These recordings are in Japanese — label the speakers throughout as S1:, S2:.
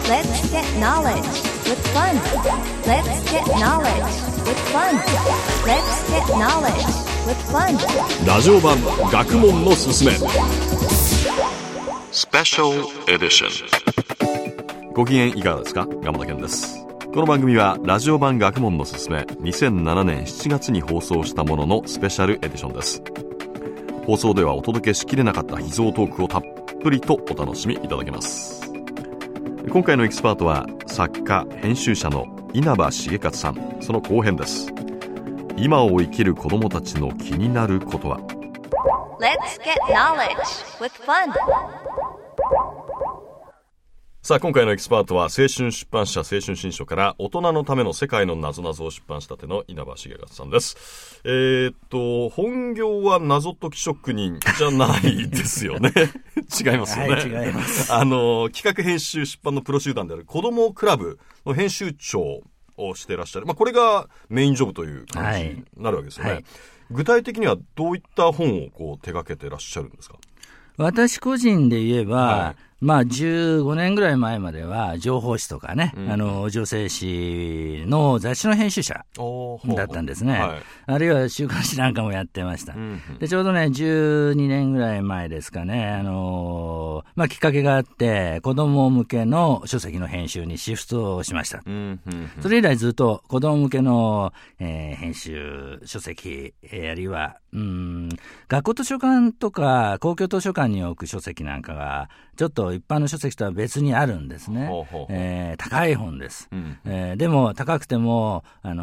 S1: Let's get knowledge with fun. Let's get knowledge with fun. Let's get knowledge with fun.
S2: ラジオ版学問のすすめスペシャルエディション。ご機嫌いかがですか？蒲田健です。この番組はラジオ版学問のすすめ2007年7月に放送したもののスペシャルエディションです。放送ではお届けしきれなかった秘蔵トークをたっぷりとお楽しみいただけます。今回のエキスパートは作家編集者の稲葉重勝さん。その後編です。今を生きる子どもたちの気になることは。
S1: Let's get knowledge with fun.
S2: さあ今回のエキスパートは青春出版社青春新書から大人のための世界のなぞなぞを出版したての稲葉重勝さんです。本業は謎解き職人じゃないですよね。違いますよね。
S3: はい、違います。
S2: 企画編集出版のプロ集団である子どもクラブの編集長をしていらっしゃる。これがメインジョブという感じになるわけですよね。はい、具体的にはどういった本を手掛けていらっしゃるんですか？
S3: 私個人で言えば、15年ぐらい前までは情報誌とかね、女性誌の雑誌の編集者だったんですね。あるいは週刊誌なんかもやってました。でちょうどね12年ぐらい前ですかね、きっかけがあって子供向けの書籍の編集にシフトをしました。それ以来ずっと子供向けの、編集書籍、あるいは学校図書館とか公共図書館に置く書籍なんかがちょっと一般の書籍とは別にあるんですね。高い本です。でも高くても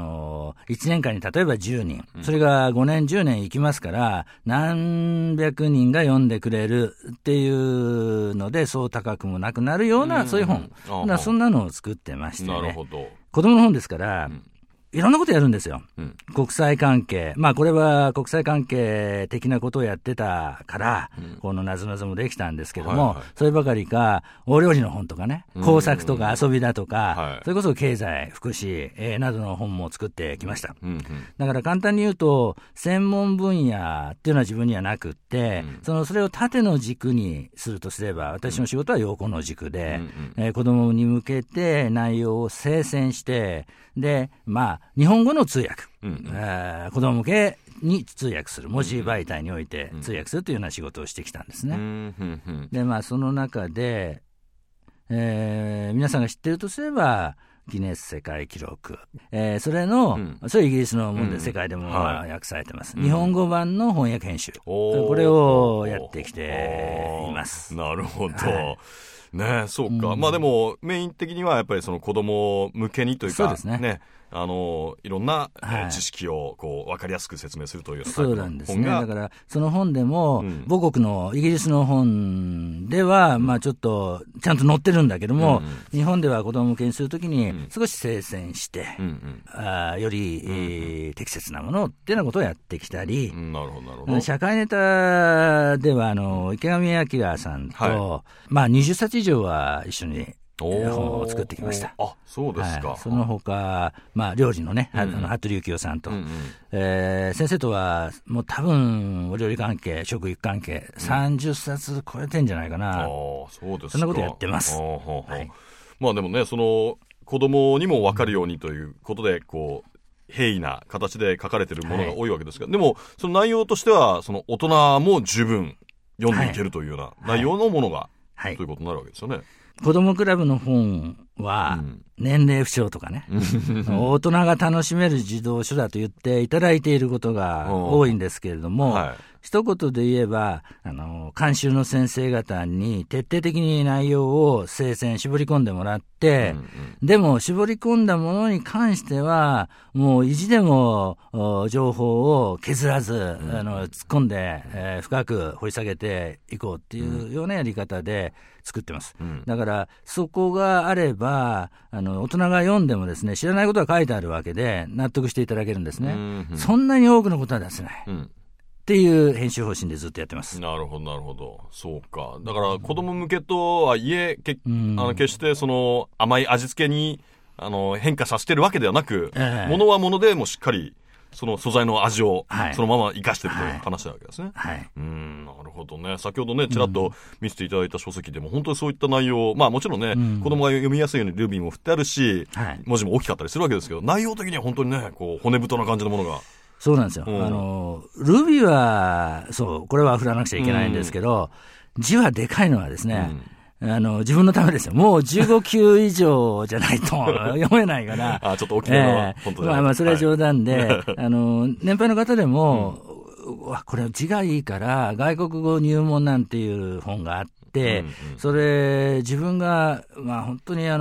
S3: 1年間に例えば10人、それが5年10年いきますから何百人が読んでくれるっていうのでそう高くもなくなるようなそういう本、そんなのを作ってましてね。
S2: なるほど。
S3: 子供の本ですから、いろんなことやるんですよ。国際関係。これは国際関係的なことをやってたから、このなぞなぞもできたんですけども、そればかりか、お料理の本とかね、工作とか遊びだとか、それこそ経済、福祉、などの本も作ってきました。だから簡単に言うと、専門分野っていうのは自分にはなくって、それを縦の軸にするとすれば、私の仕事は横の軸で、子供に向けて内容を精選して、で、日本語の通訳、子供向けに通訳する、文字媒体において通訳するというような仕事をしてきたんですね。で、その中で、皆さんが知っているとすれば、ギネス世界記録、それの、それイギリスのもので世界でも訳されてます。日本語版の翻訳編集、これをやってきています。
S2: なるほど。ね、そうか。でもメイン的にはやっぱりその子供向けにというか、
S3: そうですね。
S2: いろんな、知識を分かりやすく説明するというような
S3: そうなんですね。だからその本でも、母国のイギリスの本では、ちょっとちゃんと載ってるんだけども、日本では子供向けにするときに少し精選して、より、適切なものっていうようなことをやってきたり、
S2: なるほどなるほど。
S3: 社会ネタでは池上彰さんと、20冊以上は一緒に本を作ってきました。
S2: あ、そうですか。
S3: その他、料理のね、服部幸男さんと、先生とはもう多分お料理関係、食育関係、30冊超えてんじゃないかな。
S2: そうですか。
S3: そんなことやってます。
S2: でもね、その子供にも分かるようにということで、平易な形で書かれているものが多いわけですが、でもその内容としてはその大人も十分読んでいけるというような内容のものが、ということになるわけですよね。
S3: 子どもクラブの本は年齢不詳とかね、大人が楽しめる児童書だと言っていただいていることが多いんですけれども、一言で言えば監修の先生方に徹底的に内容を精選絞り込んでもらって、でも絞り込んだものに関してはもう意地でも情報を削らず突っ込んで、深く掘り下げていこうっていうようなやり方で作ってます。だからそこがあれば大人が読んでもですね、知らないことが書いてあるわけで納得していただけるんですね。そんなに多くのことは出せない、っていう編集方針でずっとやってます。
S2: なるほどなるほど。そうか。だから子供向けとはいえ決してその甘い味付けに変化させてるわけではなく、ものはものでもしっかりその素材の味を
S3: はい
S2: そのまま生かしてるという話なわけですね。
S3: はい。
S2: なるほどね。先ほどね、ちらっと見せていただいた書籍でも、本当にそういった内容、まあもちろんね、子供が読みやすいようにルビーも振ってあるし、
S3: はい
S2: 文字も大きかったりするわけですけど、内容的には本当にね、こう、骨太な感じのものが。
S3: そうなんですよ。
S2: うん
S3: ルビーは、そう、これは振らなくちゃいけないんですけど、字はでかいのはですね、自分のためですよ。もう15級以上じゃないと読めないから。
S2: ちょっと大きめの、本当に。
S3: まあ、それは冗談で、年配の方でも、これ字がいいから、外国語入門なんていう本があって、それ、自分が、まあ本当に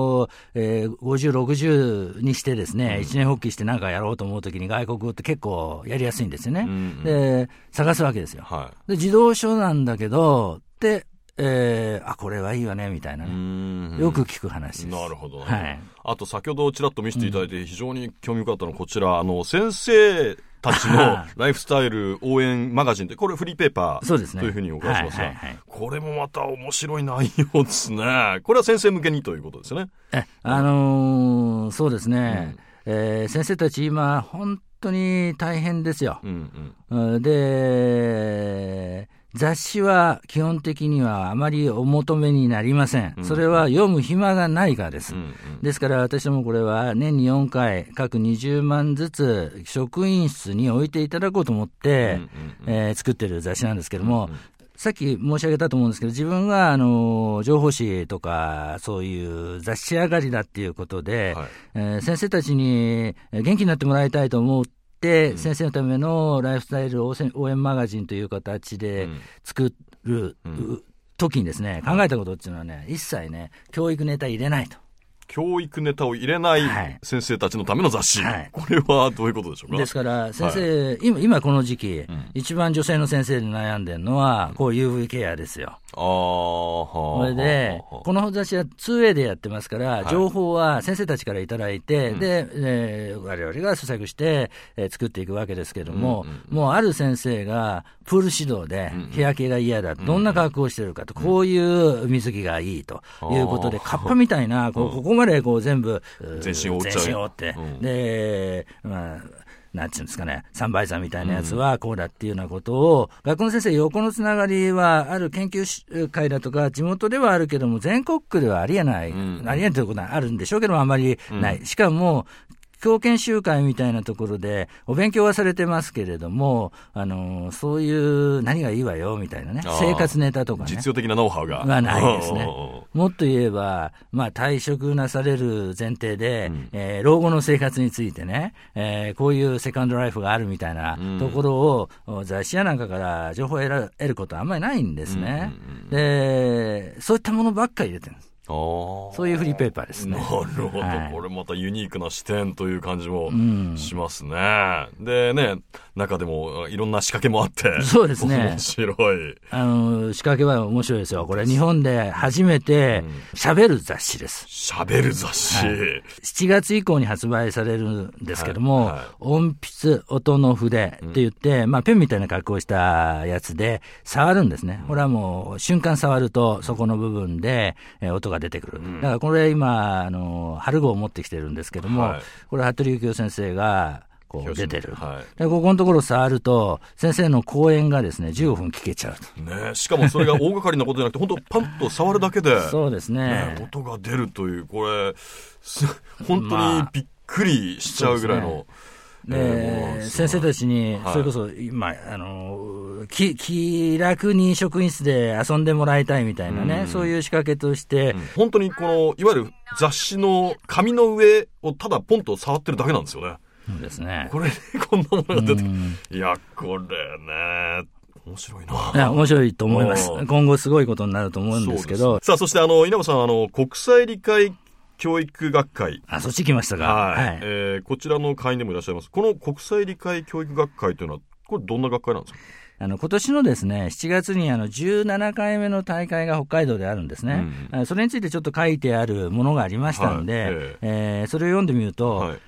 S3: 50、60にしてですね、一年発起して何かやろうと思うときに外国語って結構やりやすいんですよね。で、探すわけですよ。で、児童書なんだけど、で、これはいいわね、みたいなね。よく聞く話です。
S2: なるほど、ね。
S3: はい。
S2: あと、先ほどちらっと見せていただいて、非常に興味深かったのは、こちら、先生たちのライフスタイル応援マガジンって、これフリーペーパー
S3: そうですね
S2: というふうにお伺いしますが、これもまた面白い内容ですね。これは先生向けにということですよね。
S3: そうですね。先生たち今、本当に大変ですよ。で、雑誌は基本的にはあまりお求めになりません。それは読む暇がないからです。ですから私もこれは年に4回各20万ずつ職員室に置いていただこうと思って、作ってる雑誌なんですけども、さっき申し上げたと思うんですけど、自分は情報誌とかそういう雑誌上がりだっていうことで、先生たちに元気になってもらいたいと思う先生のためのライフスタイル応援マガジンという形で作る時にですね、考えたことっていうのはね、一切ね、教育ネタ入れないと。
S2: 教育ネタを入れない先生たちのための雑誌、これはどういうことでしょうか。
S3: ですから先生、今この時期、一番女性の先生で悩んでるのはこう UV ケアですよ。それでこの雑誌は 2way でやってますから、情報は先生たちからいただいて、で、我々が施策して、作っていくわけですけども、もうある先生がプール指導で日焼けが嫌だ、どんな格好をしてるかと、こういう水着がいいということで、カッパみたいなここまでこう全部
S2: 全身を
S3: 覆って、で、なんていうんですかね、サンバイザーみたいなやつはこうだっていうようなことを、学校の先生、横のつながりはある研究会だとか、地元ではあるけども、全国区ではありえない、ありえないということはあるんでしょうけども、あまりない。しかも、教研修会みたいなところでお勉強はされてますけれども、そういう何がいいわよみたいなね、生活ネタとかね、
S2: 実用的なノウハウが
S3: ないですね。もっと言えば、退職なされる前提で、老後の生活についてね、こういうセカンドライフがあるみたいなところを、雑誌やなんかから情報を得ることはあんまりないんですね。で、そういったものばっかり入れてるんです。そういうフリーペーパーですね。
S2: なるほど、これまたユニークな視点という感じもしますね。でね、中でもいろんな仕掛けもあって、
S3: そうですね。
S2: 面白い。
S3: 仕掛けは面白いですよ。これ日本で初めて喋る雑誌です。
S2: 喋る雑誌、
S3: 7月以降に発売されるんですけども、音筆、音の筆って言って、ペンみたいな格好をしたやつで触るんですね。これはもう瞬間触るとそこの部分で音が出てくる。だからこれ今春号を持ってきてるんですけども、これ服部幸男先生がこう出てる、でここのところ触ると先生の講演がですね15分聞けちゃうと、
S2: ね、しかもそれが大掛かりなことじゃなくて本当パンと触るだけで
S3: そうですね、
S2: 音が出るという、これ本当にびっくりしちゃうぐらいの、
S3: 先生たちにそれこそ今、気楽に職員室で遊んでもらいたいみたいなね、そういう仕掛けとして、
S2: 本当にこのいわゆる雑誌の紙の上をただポンと触ってるだけなんですよね。
S3: そうですね。
S2: これでこんなものが出て、いやこれね面白いな。
S3: いや面白いと思います。今後すごいことになると思うんですけど。
S2: さあそして稲葉さん国際理解教育学会、
S3: そっち来ましたか。
S2: こちらの会員でもいらっしゃいます。この国際理解教育学会というのはこれどんな学会なんですか。
S3: 今年のですね7月に17回目の大会が北海道であるんですね、それについてちょっと書いてあるものがありましたので、それを読んでみると、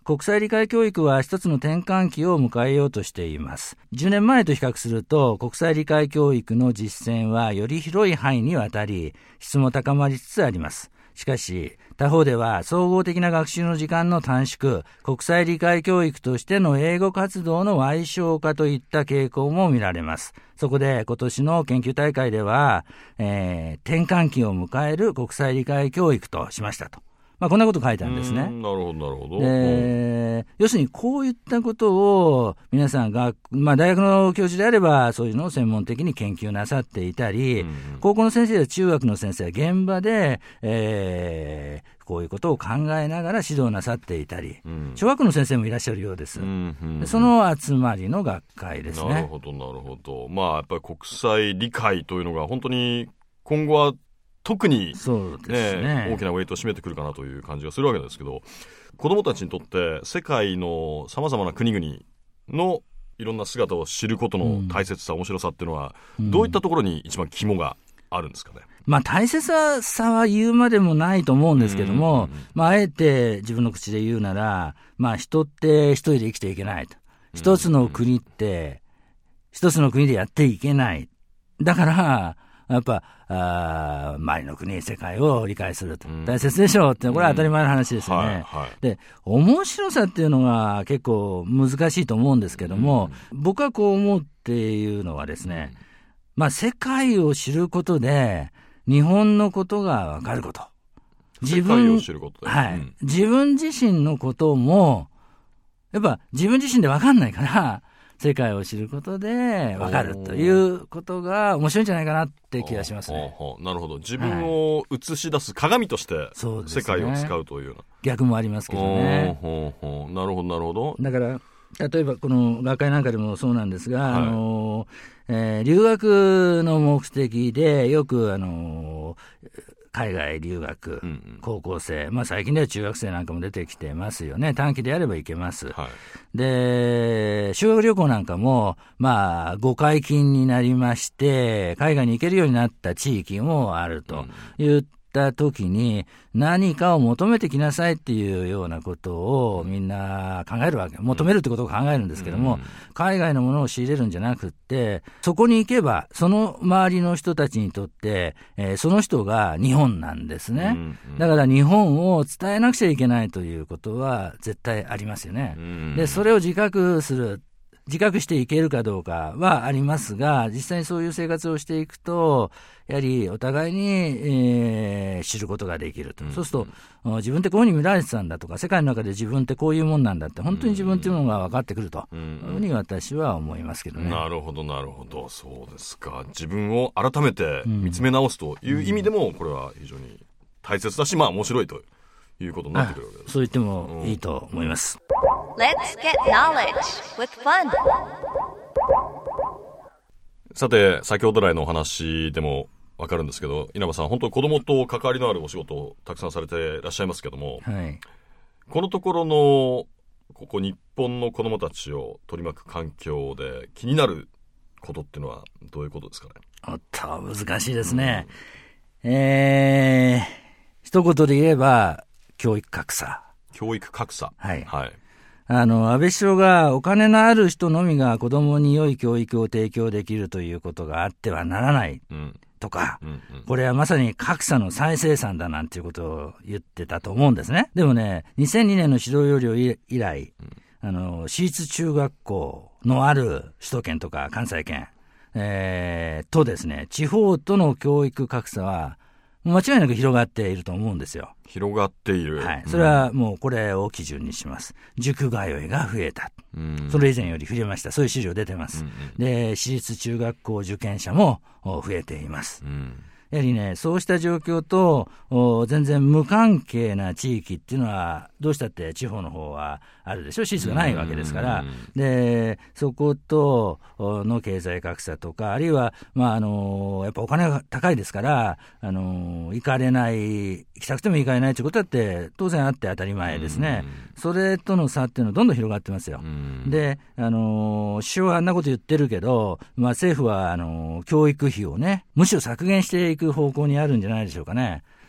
S3: 国際理解教育は一つの転換期を迎えようとしています。10年前と比較すると、国際理解教育の実践はより広い範囲にわたり、質も高まりつつあります。しかし、他方では総合的な学習の時間の短縮、国際理解教育としての英語活動の矮小化といった傾向も見られます。そこで今年の研究大会では、転換期を迎える国際理解教育としましたと。こんなこと書いてあるんですね。
S2: なるほど、なるほど。
S3: 要するにこういったことを皆さんが、大学の教授であればそういうのを専門的に研究なさっていたり、高校の先生や中学の先生は現場で、こういうことを考えながら指導なさっていたり、小学校の先生もいらっしゃるようです。その集まりの学会ですね。
S2: なるほど、なるほど。やっぱり国際理解というのが本当に今後は特に、
S3: そうですね、
S2: 大きなウェイトを占めてくるかなという感じがするわけですけど、子どもたちにとって世界のさまざまな国々のいろんな姿を知ることの大切さ、面白さっていうのは、どういったところに一番肝があるんですかね。
S3: 大切さは言うまでもないと思うんですけども、あえて自分の口で言うなら、人って一人で生きていけないと。一つの国って一つの国でやっていけない。だからやっぱ周りの国、世界を理解すると、大切でしょうって、これは当たり前の話ですよね。で、面白さっていうのが結構難しいと思うんですけども、僕はこう思うっていうのはですね、世界を知ることで日本のことが分かること、
S2: 世界を知ることで、
S3: 自分自身のこともやっぱ自分自身で分かんないから世界を知ることで分かるということが面白いんじゃないかなって気がしますね。
S2: なるほど。自分を映し出す鏡として世界を使うというような、
S3: 逆もありますけどね。
S2: なるほど、なるほど。だ
S3: から例えばこの学会なんかでもそうなんですが、留学の目的でよく海外留学、高校生、最近では中学生なんかも出てきてますよね。短期でやれば行けます。で、修学旅行なんかも、ご解禁になりまして、海外に行けるようになった地域もあるといった時に、何かを求めてきなさいっていうようなことをみんな考えるわけ。求めるってことを考えるんですけども、海外のものを仕入れるんじゃなくって、そこに行けば、その周りの人たちにとって、その人が日本なんですね。だから日本を伝えなくちゃいけないということは絶対ありますよね。で、それを自覚していけるかどうかはありますが、実際にそういう生活をしていくと、やはりお互いに、知ることができると。そうすると、自分ってこういうふうに見られてたんだとか、世界の中で自分ってこういうもんなんだって、本当に自分っていうのが分かってくるというふうに私は思いますけどね。
S2: なるほど、なるほど。そうですか。自分を改めて見つめ直すという意味でも、これは非常に大切だし、面白いということになってくるわけです。
S3: そう言ってもいいと思います。
S1: Let's get knowledge with fun.
S2: さて、先ほど来のお話でも分かるんですけど、稲葉さん、本当に子供と関わりのあるお仕事をたくさんされていらっしゃいますけども、このところのここ日本の子供たちを取り巻く環境で気になることっていうのはどういうことですかね。
S3: 難しいですね。一言で言えば教育格差。
S2: 教育格差。
S3: 安倍首相がお金のある人のみが子供に良い教育を提供できるということがあってはならないとか、これはまさに格差の再生産だなんていうことを言ってたと思うんですね。でもね、2002年の指導要領以来、私立中学校のある首都圏とか関西圏、とですね、地方との教育格差は間違いなく広がっていると思うんですよ。
S2: 広がっている。
S3: それはもうこれを基準にします。塾通いが増えた。それ以前より増えました。そういう資料出てます。で、私立中学校受験者も増えています。やはりね、そうした状況と全然無関係な地域っていうのはどうしたって地方の方はあるでしょ。私立がないわけですから。で、そことの経済格差とか、あるいはやっぱお金が高いですから行かれない、行きたくても行かれないということだって当然あって当たり前ですね。それとの差っていうのはどんどん広がってますよ。で、首相はあんなこと言ってるけど、政府は教育費をね、むしろ削減していく方向にあるんじゃないでしょうかね。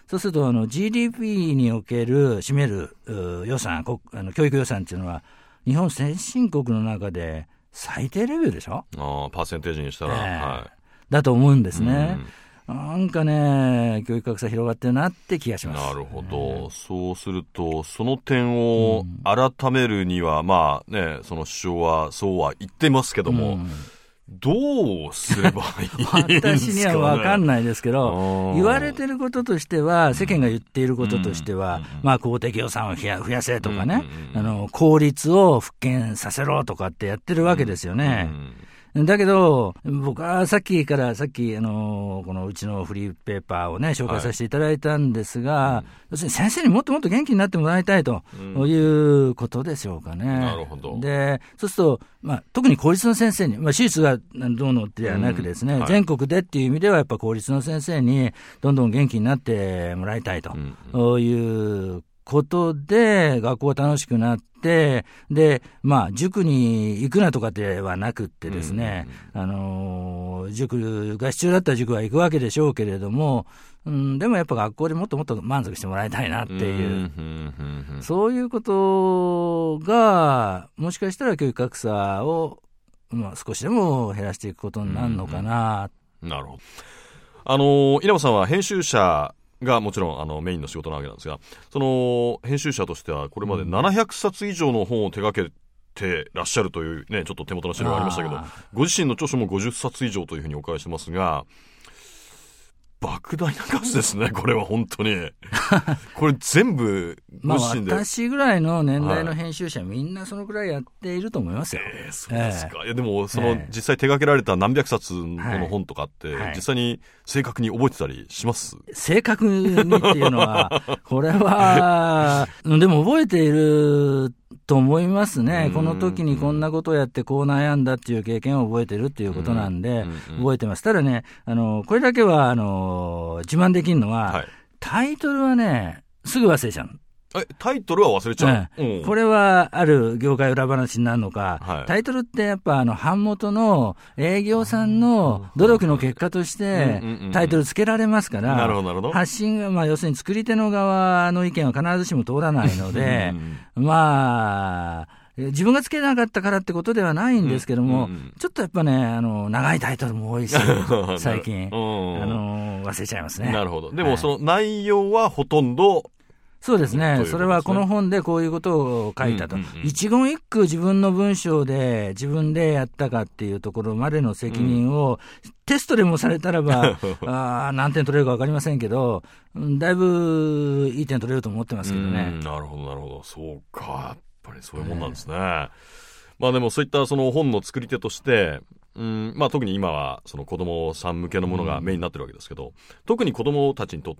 S3: そうするとGDP における占める予算、教育予算っていうのは日本先進国の中で最低レベルでしょ。
S2: パーセンテージにしたら、はい、
S3: だと思うんですね。なんかね、教育格差広がってるなって気がします。
S2: なるほど。そうすると、その点を改めるには、まあね、その首相はそうは言ってますけども、どうすればいいんですかね。
S3: 私には分かんないですけど、言われてることとしては、世間が言っていることとしては、まあ公的予算を増やせとかね、効率を復権させろとかってやってるわけですよね。だけど、僕はさっきこのうちのフリーペーパーをね、紹介させていただいたんですが、要するに先生にもっともっと元気になってもらいたいということでしょうかね。
S2: なるほど。
S3: で、そうすると、特に公立の先生に、手術がどうのではなくですね、全国でっていう意味では、やっぱ公立の先生にどんどん元気になってもらいたいということで、学校が楽しくなって、で、塾に行くなとかではなくってですね、塾が必要だったら塾は行くわけでしょうけれども、でもやっぱ学校でもっともっと満足してもらいたいなっていう、そういうことが、もしかしたら教育格差を、少しでも減らしていくことになるのかな。
S2: なるほど。稲葉さんは編集者がもちろんメインの仕事なわけなんですが、その編集者としてはこれまで700冊以上の本を手掛けてらっしゃるというね、ちょっと手元の資料がありましたけど、ご自身の著書も50冊以上というふうにお伺いしてますが、莫大な数ですね、これは本当に。これ全部ご自身で。
S3: 私ぐらいの年代の編集者、みんなそのくらいやっていると思いますよ。
S2: そうですか。いやでも実際手掛けられた何百冊の本とかって、実際に正確に覚えてたりします？
S3: 正確にっていうのは、これはでも覚えていると思いますね。この時にこんなことをやってこう悩んだっていう経験を覚えてるっていうことなんで、覚えてます。ただね、これだけは自慢できるのは、タイトルはね、すぐ忘れちゃう。
S2: タイトルは忘れちゃう、
S3: これはある業界裏話になるのか、タイトルってやっぱ版元の営業さんの努力の結果としてタイトルつけられますから、発信が、要するに作り手の側の意見は必ずしも通らないので、自分がつけなかったからってことではないんですけども、ちょっとやっぱね、長いタイトルも多いし、最近、忘れちゃいますね。
S2: なるほど。でもその内容はほとんど、
S3: そうですね。それはこの本でこういうことを書いたと。一言一句自分の文章で自分でやったかっていうところまでの責任を、テストでもされたらば、何点取れるか分かりませんけど、だいぶいい点取れると思ってますけどね。
S2: なるほど、なるほど。そうか。やっぱりそういうもんなんですね。でもそういったその本の作り手として、特に今はその子供さん向けのものがメインになってるわけですけど、特に子供たちにとって、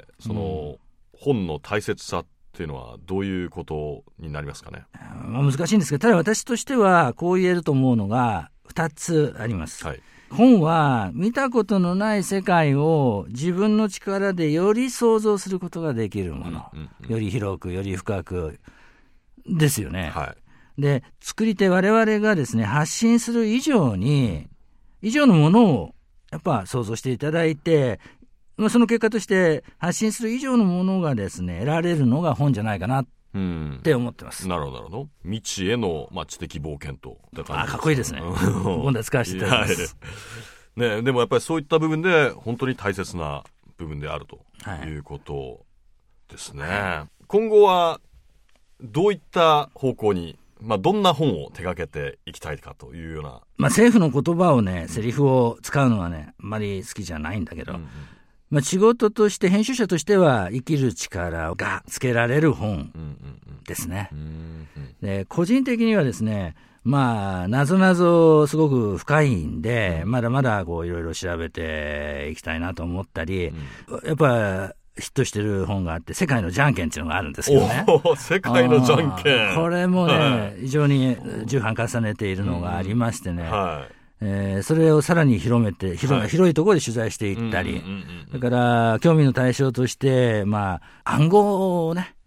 S2: その、本の大切さっていうのはどういうことになりますかね。
S3: 難しいんですけど、ただ私としてはこう言えると思うのが2つあります。本は見たことのない世界を自分の力でより想像することができるもの、より広くより深くですよね。で、作り手我々がですね、発信する以上のものをやっぱ想像していただいて、その結果として発信する以上のものがですね、得られるのが本じゃないかなって思ってます。
S2: なるほど、なるほど。未知への、知的冒険と。
S3: かっこいいですね。今度は使わせていただきます。
S2: ね、でもやっぱりそういった部分で本当に大切な部分であるということですね。今後はどういった方向に、どんな本を手掛けていきたいかというような。
S3: 政府の言葉をね、セリフを使うのはね、あんまり好きじゃないんだけど、仕事として編集者としては生きる力がつけられる本ですね。で、個人的にはですね、なぞなぞすごく深いんで、まだまだいろいろ調べていきたいなと思ったり、やっぱヒットしてる本があって、世界のじゃんけんっていうのがあるんですけどね。
S2: 世界のじゃんけん。
S3: これもね、非常に重版重ねているのがありましてね。それをさらに広めて、広いところで取材していったり、だから興味の対象として、暗号をね、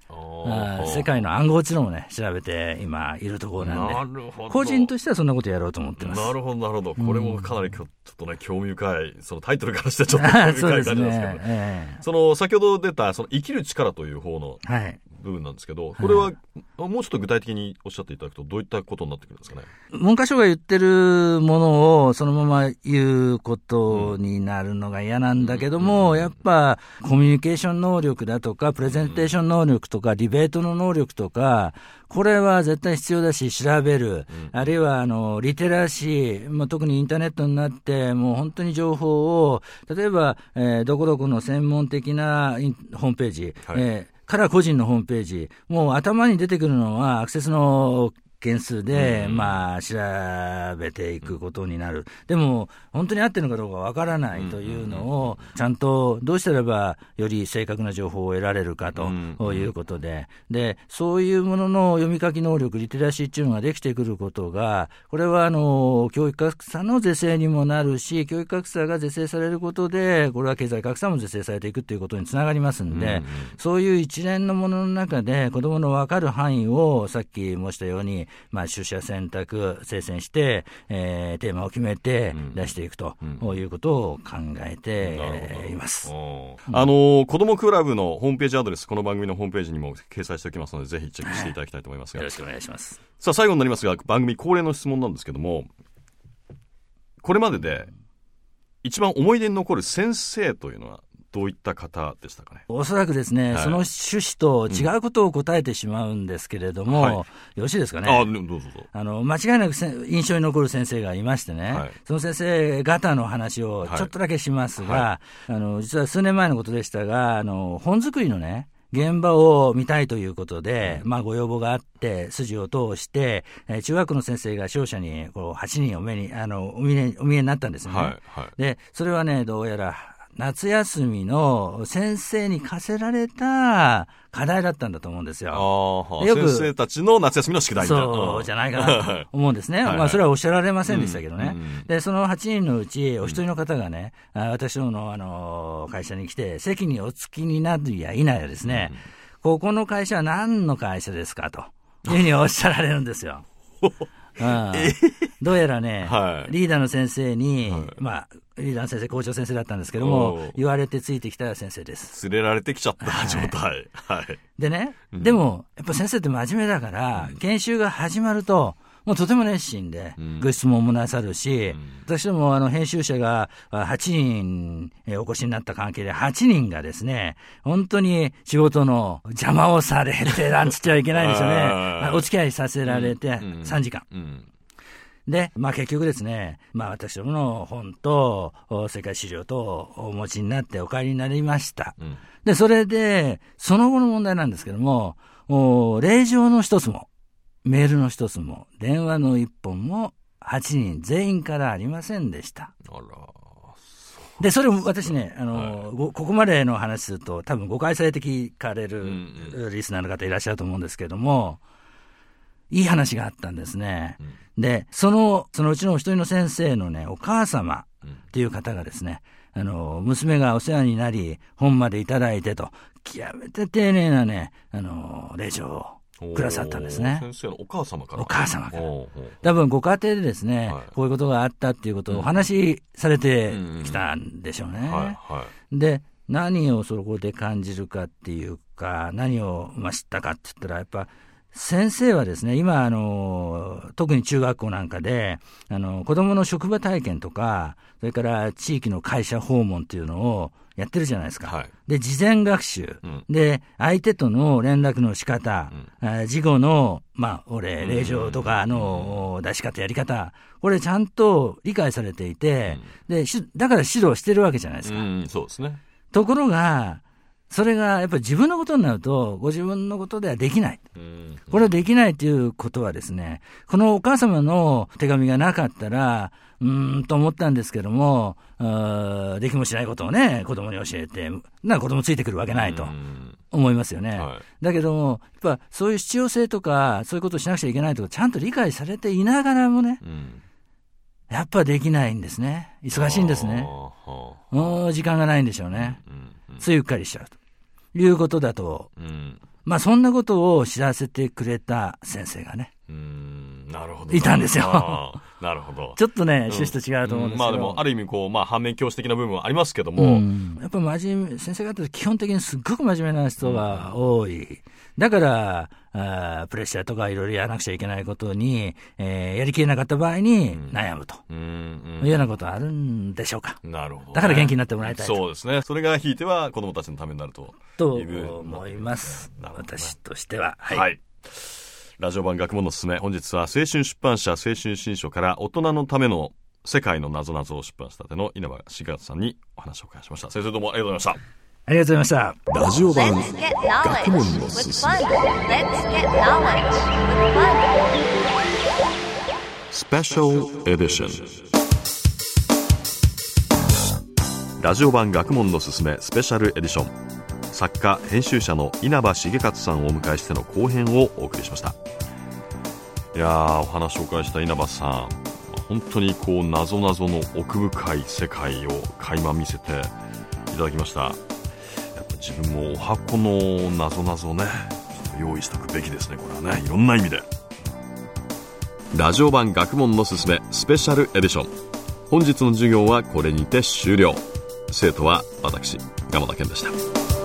S3: 世界の暗号っていうのもね、調べて今いるところなんで。
S2: なるほど。
S3: 個人としてはそんなことやろうと思ってます。
S2: なるほど、なるほど。これもかなりちょっとね、興味深い、そのタイトルからしてちょっと興味深い感じなんですけど、その先ほど出たその生きる力という方の部分なんですけど、これはもうちょっと具体的におっしゃっていただくとどういったことになってくるんですかね。
S3: 文科省が言ってるものをそのまま言うことになるのが嫌なんだけども、やっぱコミュニケーション能力だとかプレゼンテーション能力とかディベートの能力とか、これは絶対必要だし、調べる、あるいはリテラシー、特にインターネットになってもう本当に情報を、例えば、どこどこの専門的なホームページ、から個人のホームページ、もう頭に出てくるのはアクセスの件数で、調べていくことになる。でも本当に合ってるのかどうかわからないというのを、ちゃんとどうしたらばより正確な情報を得られるかということで、そういうものの読み書き能力、リテラシーっていうのができてくることが、これは教育格差の是正にもなるし、教育格差が是正されることで、これは経済格差も是正されていくということにつながりますんで、そういう一連のものの中で子どもの分かる範囲をさっき申したように、取捨選択、精選して、テーマを決めて出していくということを考えています。
S2: 子どもクラブのホームページアドレス、この番組のホームページにも掲載しておきますので、ぜひチェックしていただきたいと思いますが、
S3: よろしくお願いします。
S2: さあ、最後になりますが、番組恒例の質問なんですけども、これまでで一番思い出に残る先生というのはどういった方でしたかね。
S3: おそらくですね、その趣旨と違うことを答えてしまうんですけれども、よろしいですかね。
S2: どうぞ。
S3: 間違いなく印象に残る先生がいましてね、その先生方の話をちょっとだけしますが、実は数年前のことでしたが、本作りのね、現場を見たいということで、ご要望があって筋を通して、中学の先生が商社に8人お見えになったんですね。でそれはね、どうやら夏休みの先生に課せられた課題だったんだと思うんですよ。
S2: よく先生たちの夏休みの宿題みたいな。
S3: そうじゃないかなと思うんですね。それはおっしゃられませんでしたけどね。で、その8人のうちお一人の方がね、私の会社に来て席にお付きになるや否やですね、ここの会社は何の会社ですかというふうにおっしゃられるんですよ。どうやらね、リーダーの先生に、リーダーの先生、校長先生だったんですけども、言われてついてきた先生です。
S2: 連れられてきちゃった状態。
S3: でね、でも、やっぱ先生って真面目だから、研修が始まると、もうとても熱心で、ご質問もなさるし、私ども編集者が8人お越しになった関係で、8人がですね、本当に仕事の邪魔をされて、なんつってはいけないんですよね。お付き合いさせられて3時間。で、結局ですね、私どもの本と世界資料とお持ちになってお帰りになりました。で、それで、その後の問題なんですけども、令状の一つも、メールの一つも、電話の一本も、8人全員からありませんでした。で、それを私ね、ここまでの話すると、多分誤解されて聞かれるリスナーの方いらっしゃると思うんですけども、いい話があったんですね。で、そのうちのお一人の先生のね、お母様っていう方がですね、娘がお世話になり、本までいただいてと、極めて丁寧なね、令状をくださったんですね。
S2: 先生のお母様から。
S3: お母様から。多分ご家庭でですね、こういうことがあったっていうことをお話しされてきたんでしょうね。で、何をそこで感じるかっていうか、何を知ったかって言ったら、やっぱ先生はですね、今特に中学校なんかで子どもの職場体験とか、それから地域の会社訪問っていうのをやってるじゃないですか。で、事前学習、で相手との連絡の仕方、事後の令状とかの出し方、やり方、これちゃんと理解されていて、でだから指導してるわけじゃないですか。
S2: そうですね。
S3: ところがそれがやっぱり自分のことになると、ご自分のことではできない。これはできないということはですね、このお母様の手紙がなかったら、と思ったんですけども、できもしないことをね、子供に教えて、子供ついてくるわけないと思いますよね。だけども、やっぱそういう必要性とか、そういうことをしなくちゃいけないとか、ちゃんと理解されていながらもね、やっぱできないんですね。忙しいんですね。時間がないんでしょうね。ついうっかりしちゃうということだとそんなことを知らせてくれた先生がね、
S2: なるほど、
S3: いたんですよ。
S2: なるほど。
S3: ちょっとね、趣旨と違うと思うんですけど。
S2: でも、ある意味、反面教師的な部分はありますけども。
S3: やっぱり先生方って基本的にすっごく真面目な人が多い。だから、プレッシャーとかいろいろやらなくちゃいけないことに、やりきれなかった場合に悩むと。いうようなことあるんでしょうか。
S2: なるほど、ね。
S3: だから元気になってもらいたいと。
S2: そうですね。それがひいては子供たちのためになると
S3: 思います。私としては。
S2: はい。ラジオ版学問のすすめ、本日は青春出版社青春新書から大人のための世界のなぞなぞを出版したての稲葉重勝さんにお話をお伺いしました。先生どうもありがとうございました。
S3: ありがとうございました。
S2: ラジオ版学問のすすめスペシャルエディション。ラジオ版学問のすすめスペシャルエディション、作家編集者の稲葉重勝さんをお迎えしての後編をお送りしました。いやー、お話をお伺いした稲葉さん、本当になぞなぞの奥深い世界を垣間見せていただきました。やっぱ自分もお箱のなぞなぞね、用意しておくべきですね。これはね、いろんな意味で。ラジオ版学問のすすめスペシャルエディション、本日の授業はこれにて終了。生徒は私、山田健でした。